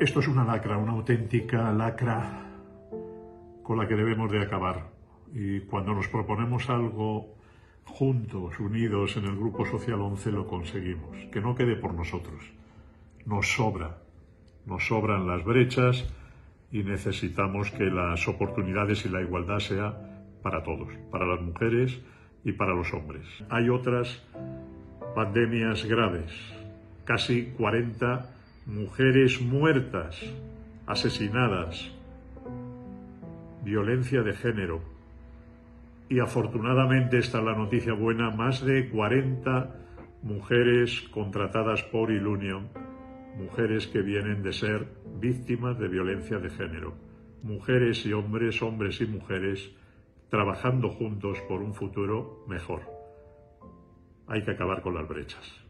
Esto es una lacra, una auténtica lacra con la que debemos de acabar. Y cuando nos proponemos algo juntos, unidos en el Grupo Social 11, lo conseguimos. Que no quede por nosotros. Nos sobran las brechas y necesitamos que las oportunidades y la igualdad sea para todos, para las mujeres y para los hombres. Hay otras pandemias graves, casi 40 mujeres muertas, asesinadas, violencia de género. Y afortunadamente, esta es la noticia buena, más de 40 mujeres contratadas por Ilunion, mujeres que vienen de ser víctimas de violencia de género. Mujeres y hombres, hombres y mujeres, trabajando juntos por un futuro mejor. Hay que acabar con las brechas.